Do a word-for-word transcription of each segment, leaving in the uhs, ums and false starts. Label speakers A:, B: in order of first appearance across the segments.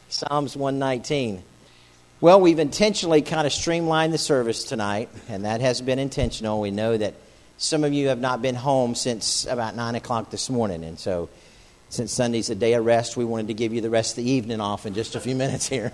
A: Psalms one nineteen. Well, we've intentionally kind of streamlined the service tonight, and that has been intentional. We know that some of you have not been home since about nine o'clock this morning, and so since Sunday's a day of rest, we wanted to give you the rest of the evening off in just a few minutes here.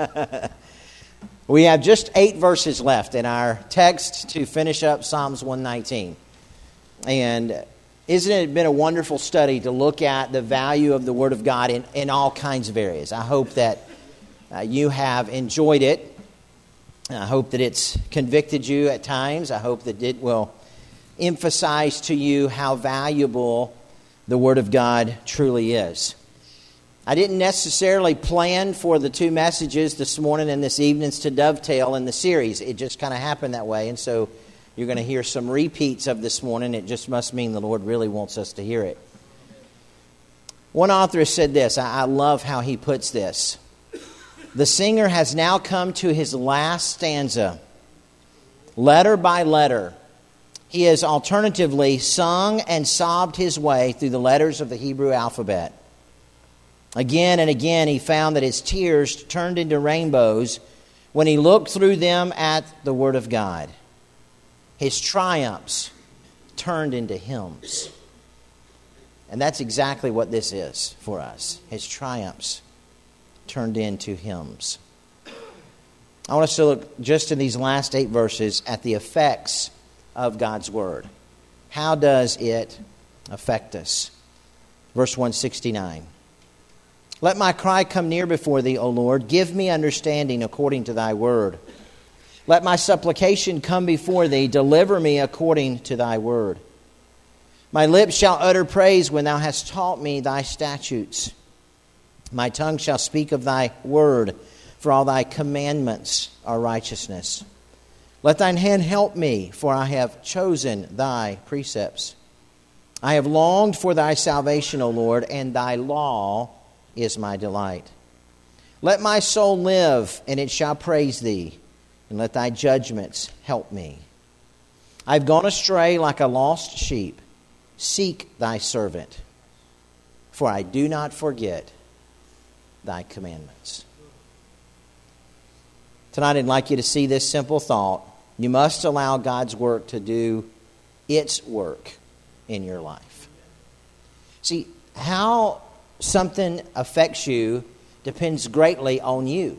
A: We have just eight verses left in our text to finish up Psalms one nineteen. And isn't it been a wonderful study to look at the value of the Word of God in, in all kinds of areas? I hope that uh, you have enjoyed it. I hope that it's convicted you at times. I hope that it will emphasize to you how valuable the Word of God truly is. I didn't necessarily plan for the two messages this morning and this evening's to dovetail in the series. It just kind of happened that way, and so you're going to hear some repeats of this morning. It just must mean the Lord really wants us to hear it. One author has said this. I, I love how he puts this. The singer has now come to his last stanza. Letter by letter, he has alternatively sung and sobbed his way through the letters of the Hebrew alphabet. Again and again, he found that his tears turned into rainbows when he looked through them at the Word of God. His triumphs turned into hymns. And that's exactly what this is for us. His triumphs turned into hymns. I want us to look just in these last eight verses at the effects of God's Word. How does it affect us? Verse one sixty-nine. Let my cry come near before thee, O Lord. Give me understanding according to thy word. Let my supplication come before thee. Deliver me according to thy word. My lips shall utter praise when thou hast taught me thy statutes. My tongue shall speak of thy word, for all thy commandments are righteousness. Let thine hand help me, for I have chosen thy precepts. I have longed for thy salvation, O Lord, and thy law is my delight. Let my soul live, and it shall praise thee, and let thy judgments help me. I've gone astray like a lost sheep. Seek thy servant, for I do not forget thy commandments. Tonight I'd like you to see this simple thought. You must allow God's work to do its work in your life. See, how something affects you depends greatly on you.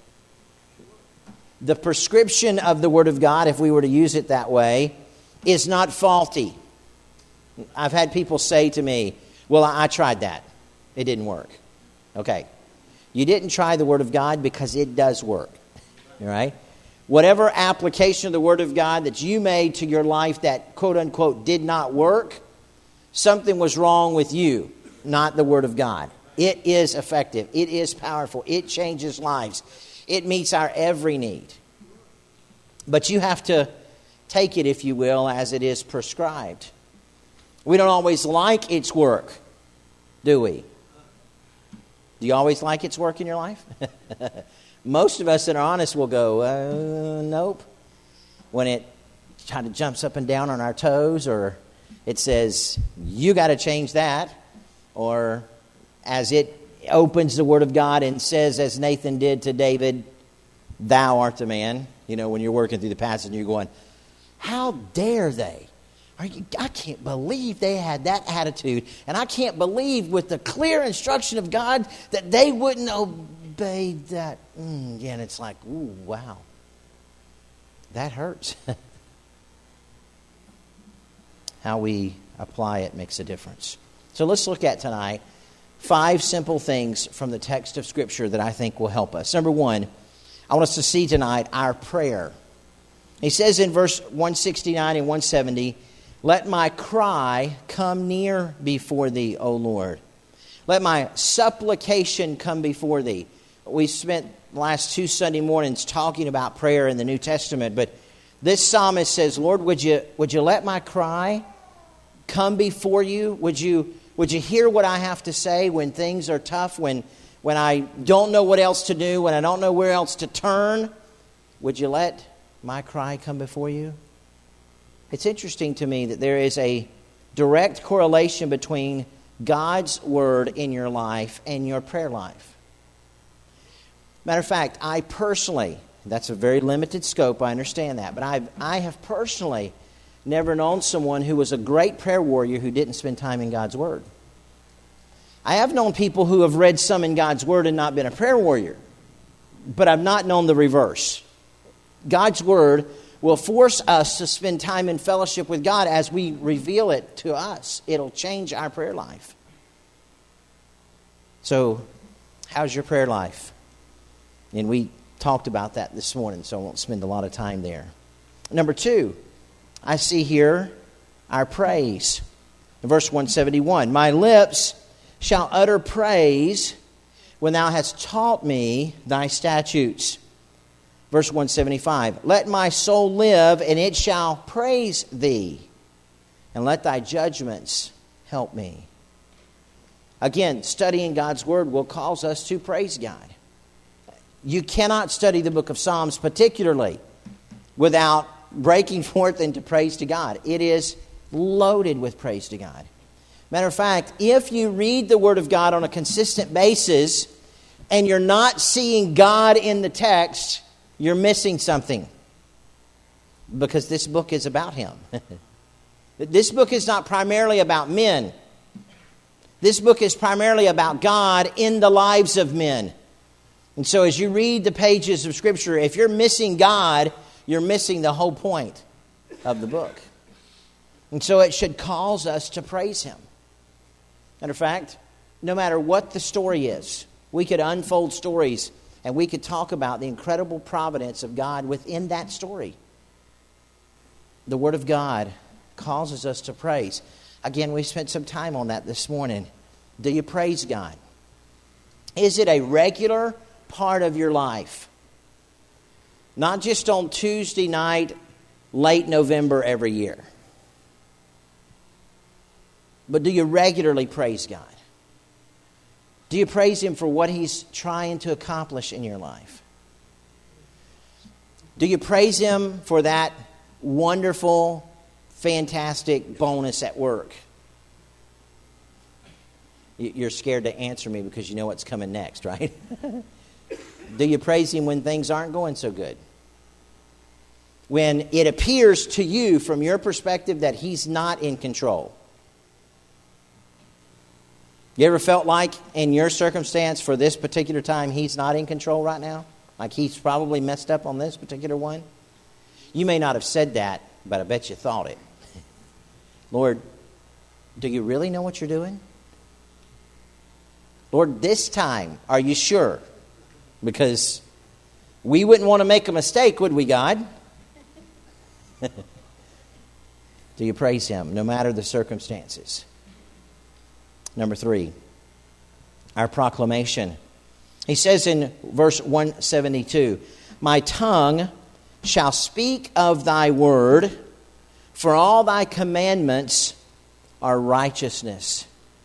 A: The prescription of the Word of God, if we were to use it that way, is not faulty. I've had people say to me, well, I, I tried that. It didn't work. Okay. You didn't try the Word of God because it does work. All right? Whatever application of the Word of God that you made to your life that, quote unquote, did not work, something was wrong with you, not the Word of God. It is effective. It is powerful. It changes lives. It meets our every need. But you have to take it, if you will, as it is prescribed. We don't always like its work, do we? Do you always like its work in your life? Most of us that are honest will go, uh, nope. When it kind of jumps up and down on our toes, or it says, you got to change that, or as it opens the Word of God and says, as Nathan did to David, thou art the man. You know, when you're working through the passage and you're going, how dare they? Are you, I can't believe they had that attitude. And I can't believe with the clear instruction of God that they wouldn't obey that. Mm, yeah, and it's like, ooh, wow. That hurts. How we apply it makes a difference. So let's look at tonight five simple things from the text of Scripture that I think will help us. Number one, I want us to see tonight our prayer. He says in verse one sixty-nine and one seventy, let my cry come near before thee, O Lord. Let my supplication come before thee. We spent the last two Sunday mornings talking about prayer in the New Testament, but this psalmist says, Lord, would you would you let my cry come before you? Would you would you hear what I have to say when things are tough, when when I don't know what else to do, when I don't know where else to turn? Would you let my cry come before you? It's interesting to me that there is a direct correlation between God's Word in your life and your prayer life. Matter of fact, I personally, that's a very limited scope, I understand that, but I've, I have personally never known someone who was a great prayer warrior who didn't spend time in God's Word. I have known people who have read some in God's Word and not been a prayer warrior, but I've not known the reverse. God's Word will force us to spend time in fellowship with God as we reveal it to us. It'll change our prayer life. So, how's your prayer life? And we talked about that this morning, so I won't spend a lot of time there. Number two, I see here our praise. In verse one seventy-one, my lips shall utter praise when thou hast taught me thy statutes. Verse one seventy-five, let my soul live, and it shall praise thee, and let thy judgments help me. Again, studying God's Word will cause us to praise God. You cannot study the book of Psalms particularly without breaking forth into praise to God. It is loaded with praise to God. Matter of fact, if you read the Word of God on a consistent basis and you're not seeing God in the text, you're missing something, because this book is about Him. This book is not primarily about men. This book is primarily about God in the lives of men. And so as you read the pages of Scripture, if you're missing God, you're missing the whole point of the book. And so it should cause us to praise Him. Matter of fact, no matter what the story is, we could unfold stories and we could talk about the incredible providence of God within that story. The Word of God causes us to praise. Again, we spent some time on that this morning. Do you praise God? Is it a regular part of your life? Not just on Tuesday night, late November every year. But do you regularly praise God? Do you praise Him for what He's trying to accomplish in your life? Do you praise Him for that wonderful, fantastic bonus at work? You're scared to answer me because you know what's coming next, right? Do you praise Him when things aren't going so good? When it appears to you from your perspective that He's not in control? You ever felt like in your circumstance for this particular time He's not in control right now? Like He's probably messed up on this particular one? You may not have said that, but I bet you thought it. Lord, do you really know what you're doing? Lord, this time, are you sure? Because we wouldn't want to make a mistake, would we, God? Do you praise Him no matter the circumstances? Number three, our proclamation. He says in verse one seventy-two, my tongue shall speak of thy word, for all thy commandments are righteousness.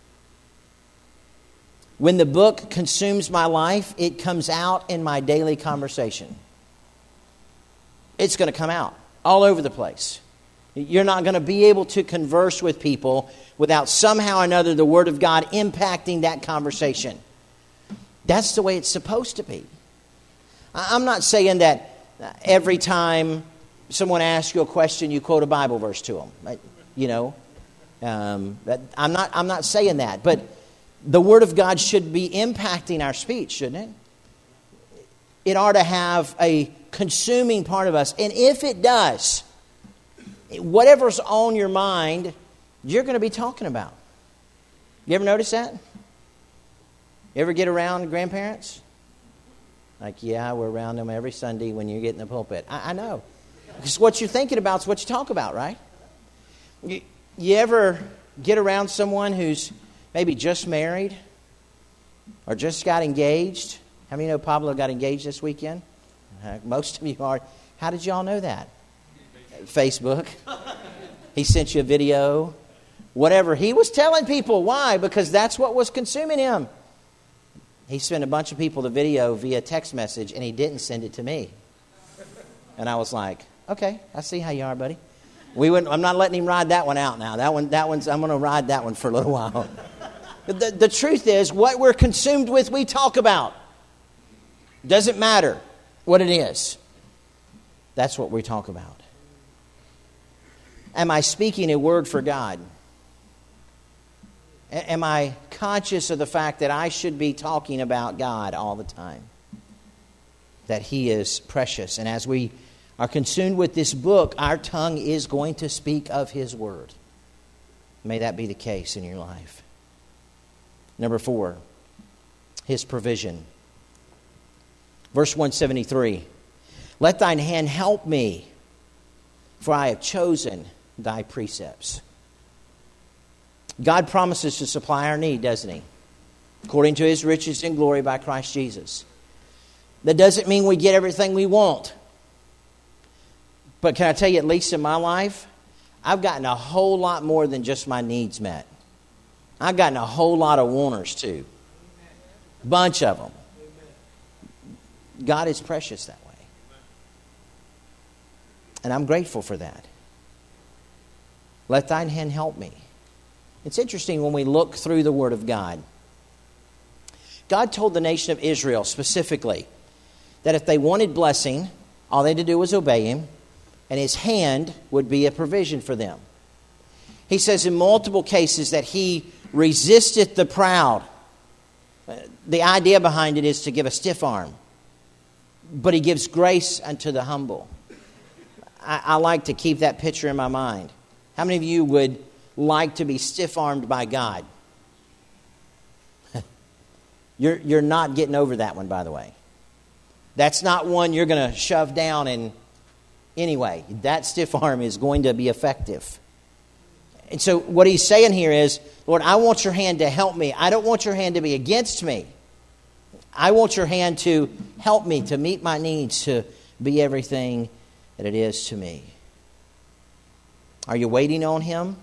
A: When the book consumes my life, it comes out in my daily conversation. It's going to come out all over the place. You're not going to be able to converse with people without somehow or another the Word of God impacting that conversation. That's the way it's supposed to be. I'm not saying that every time someone asks you a question, you quote a Bible verse to them. You know, um, I'm not. I'm not saying that, but the Word of God should be impacting our speech, shouldn't it? It ought to have a consuming part of us, and if it does, whatever's on your mind, you're going to be talking about. You ever notice that? You ever get around grandparents? Like, yeah, we're around them every Sunday when you get in the pulpit. I, I know. Because what you're thinking about is what you talk about, right? You, you ever get around someone who's maybe just married or just got engaged? How many know Pablo got engaged this weekend? Uh, most of you are. How did you all know that? Facebook. He sent you a video. Whatever. He was telling people. Why? Because that's what was consuming him. He sent a bunch of people the video via text message, and he didn't send it to me. And I was like, okay, I see how you are, buddy. We wouldn't, I'm not letting him ride that one out now. That one, that one's. I'm going to ride that one for a little while. The, the truth is, what we're consumed with, we talk about. Doesn't matter what it is. That's what we talk about. Am I speaking a word for God? Am I conscious of the fact that I should be talking about God all the time? That He is precious. And as we are consumed with this book, our tongue is going to speak of His word. May that be the case in your life. Number four, His provision. Verse one seventy-three. Let thine hand help me, for I have chosen thy precepts. God promises to supply our need, doesn't He? According to His riches and glory by Christ Jesus. That doesn't mean we get everything we want. But can I tell you, at least in my life, I've gotten a whole lot more than just my needs met. I've gotten a whole lot of wanters too. Bunch of them. God is precious that way. And I'm grateful for that. Let thine hand help me. It's interesting when we look through the Word of God. God told the nation of Israel specifically that if they wanted blessing, all they had to do was obey Him, and His hand would be a provision for them. He says in multiple cases that He resisteth the proud. The idea behind it is to give a stiff arm. But He gives grace unto the humble. I, I like to keep that picture in my mind. How many of you would like to be stiff-armed by God? you're, you're not getting over that one, by the way. That's not one you're going to shove down and anyway. That stiff arm is going to be effective. And so what He's saying here is, Lord, I want your hand to help me. I don't want your hand to be against me. I want your hand to help me, to meet my needs, to be everything that it is to me. Are you waiting on Him?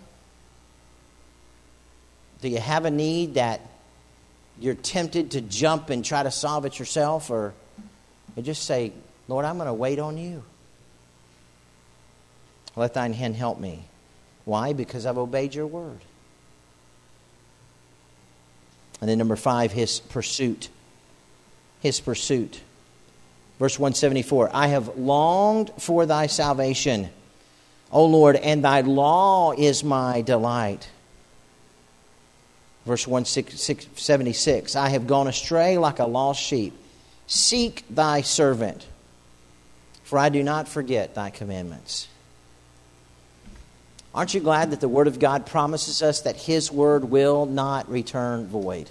A: Do you have a need that you're tempted to jump and try to solve it yourself? Or you just say, Lord, I'm going to wait on you. Let thine hand help me. Why? Because I've obeyed your word. And then number five, His pursuit. His pursuit. Verse one seventy-four. I have longed for thy salvation, O Lord, and thy law is my delight. Verse one seventy-six. I have gone astray like a lost sheep. Seek thy servant, for I do not forget thy commandments. Aren't you glad that the Word of God promises us that His Word will not return void?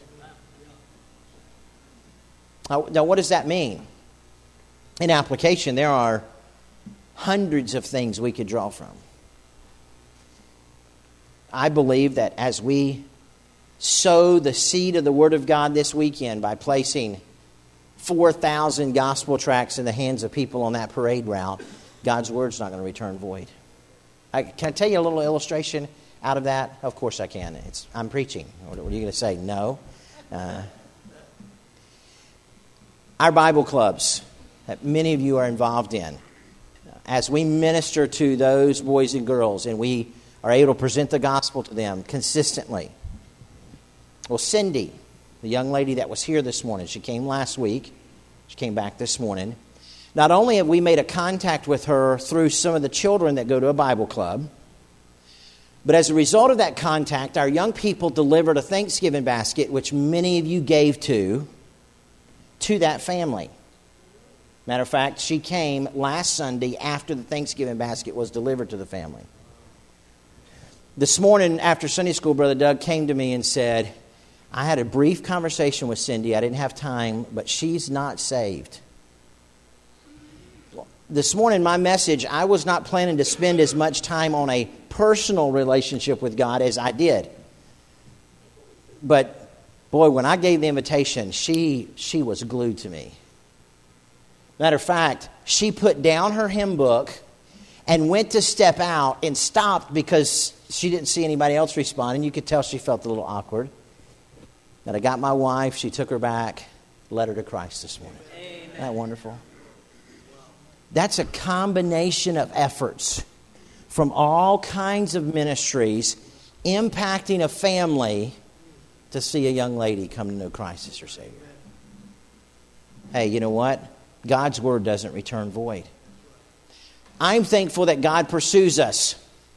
A: Now, now what does that mean? In application, there are hundreds of things we could draw from. I believe that as we sow the seed of the Word of God this weekend by placing four thousand gospel tracts in the hands of people on that parade route, God's Word's not going to return void. I, can I tell you a little illustration out of that? Of course I can. It's, I'm preaching. What, what are you going to say? No. Uh, our Bible clubs that many of you are involved in, as we minister to those boys and girls and we are able to present the gospel to them consistently. Well, Cindy, the young lady that was here this morning, she came last week. She came back this morning. Not only have we made a contact with her through some of the children that go to a Bible club, but as a result of that contact, our young people delivered a Thanksgiving basket, which many of you gave to, to that family. Matter of fact, she came last Sunday after the Thanksgiving basket was delivered to the family. This morning after Sunday school, Brother Doug came to me and said, I had a brief conversation with Cindy. I didn't have time, but she's not saved. This morning, my message, I was not planning to spend as much time on a personal relationship with God as I did. But, boy, when I gave the invitation, she she was glued to me. Matter of fact, she put down her hymn book and went to step out and stopped because she didn't see anybody else responding. You could tell she felt a little awkward. And I got my wife. She took her back, led her to Christ this morning. Amen. Isn't that wonderful? That's a combination of efforts from all kinds of ministries impacting a family to see a young lady come to know Christ as her Savior. hey, you know what? God's word doesn't return void. I'm thankful that God pursues us.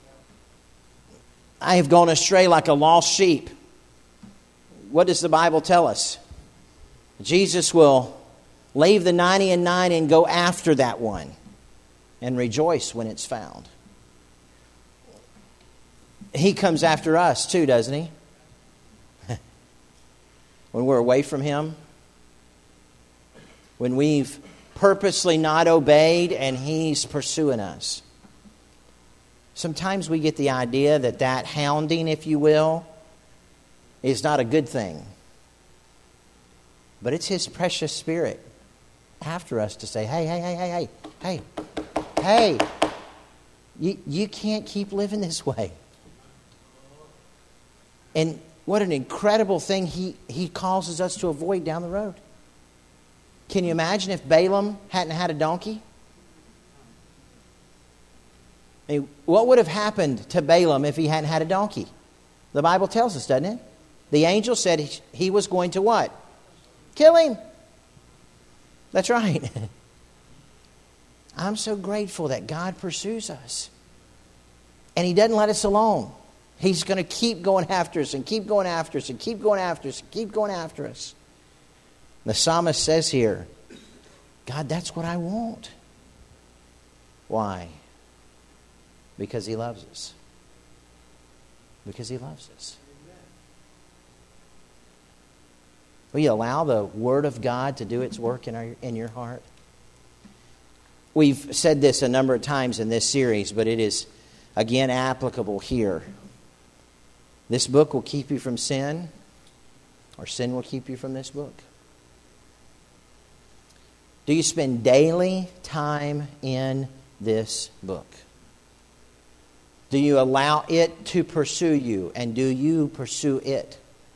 A: I have gone astray like a lost sheep. What does the Bible tell us? Jesus will leave the ninety and nine and go after that one and rejoice when it's found. He comes after us too, doesn't he? When we're away from Him. When we've purposely not obeyed and He's pursuing us. Sometimes we get the idea that that hounding, if you will, is not a good thing. But it's His precious Spirit after us to say, hey, hey, hey, hey, hey, hey, hey, you, you can't keep living this way. And what an incredible thing he, he causes us to avoid down the road. Can you imagine if Balaam hadn't had a donkey? I mean, what would have happened to Balaam if he hadn't had a donkey? The Bible tells us, doesn't it? The angel said he, he was going to what? Kill him. That's right. I'm so grateful that God pursues us. And He doesn't let us alone. He's going to keep going after us and keep going after us and keep going after us and keep going after us. The psalmist says here, God, that's what I want. Why? Because He loves us. Because He loves us. Will you allow the Word of God to do its work in our, in your heart? We've said this a number of times in this series, but it is, again, applicable here. This book will keep you from sin, or sin will keep you from this book. Do you spend daily time in this book? Do you allow it to pursue you, and do you pursue it?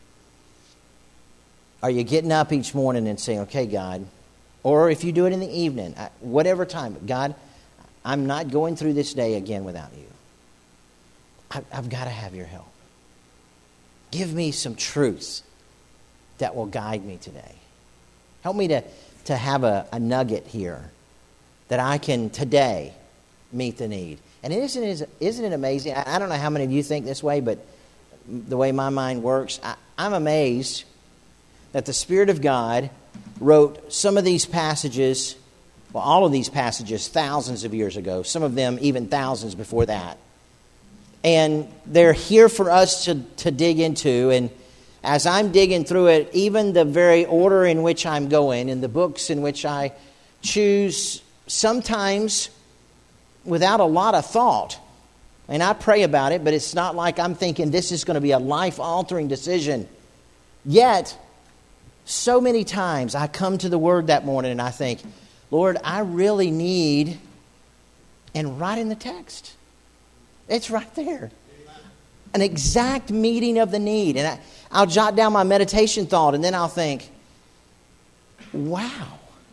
A: Are you getting up each morning and saying, okay, God, or if you do it in the evening, whatever time, God, I'm not going through this day again without you. I've got to have your help. Give me some truth that will guide me today. Help me to, to have a, a nugget here that I can today meet the need. And isn't it, isn't it amazing? I, I don't know how many of you think this way, but the way my mind works, I, I'm amazed that the Spirit of God wrote some of these passages, well, all of these passages thousands of years ago, some of them even thousands before that. And they're here for us to, to dig into. And as I'm digging through it, even the very order in which I'm going and the books in which I choose, sometimes without a lot of thought. And I pray about it, but it's not like I'm thinking this is going to be a life-altering decision. Yet, so many times I come to the Word that morning and I think, Lord, I really need, and right in the text. It's right there. An exact meeting of the need. And I, I'll jot down my meditation thought and then I'll think, wow,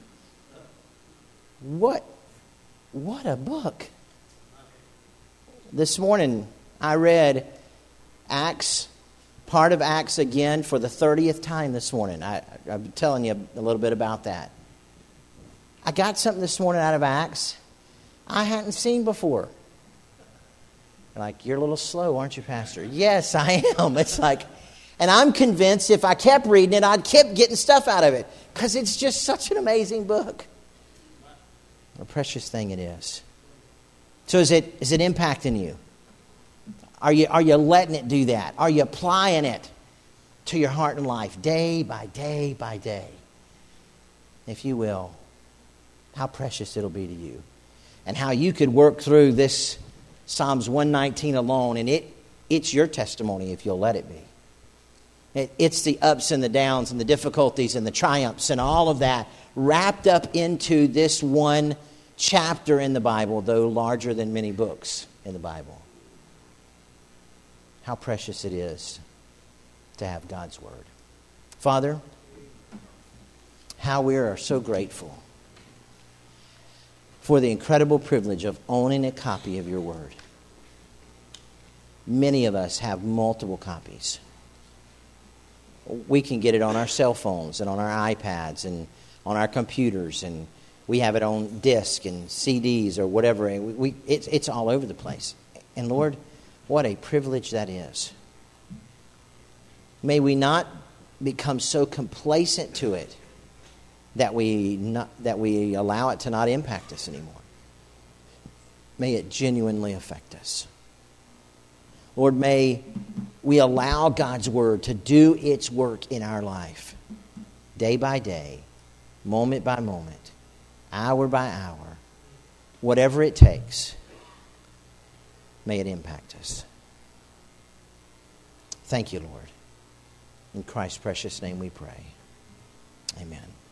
A: what, what a book. This morning I read Acts, part of Acts again for the thirtieth time this morning. I, I'm telling you a little bit about that. I got something this morning out of Acts I hadn't seen before. Like, you're a little slow, aren't you, Pastor? Yes, I am. It's like, and I'm convinced if I kept reading it, I'd keep getting stuff out of it. Because it's just such an amazing book. What a precious thing it is. So is it is it impacting you? Are you, are you letting it do that? Are you applying it to your heart and life day by day by day? If you will, how precious it'll be to you. And how you could work through this Psalms one nineteen alone, and it it's your testimony if you'll let it be. It, it's the ups and the downs and the difficulties and the triumphs and all of that wrapped up into this one chapter in the Bible, though larger than many books in the Bible. How precious it is to have God's Word. Father, how we are so grateful for the incredible privilege of owning a copy of your Word. Many of us have multiple copies. We can get it on our cell phones and on our iPads and on our computers, and we have it on disc and C Ds or whatever. We, we, it's, it's all over the place. And Lord, what a privilege that is. May we not become so complacent to it that we not, that we allow it to not impact us anymore. May it genuinely affect us. Lord, may we allow God's Word to do its work in our life, day by day, moment by moment, hour by hour, whatever it takes. May it impact us. Thank you, Lord. In Christ's precious name we pray. Amen.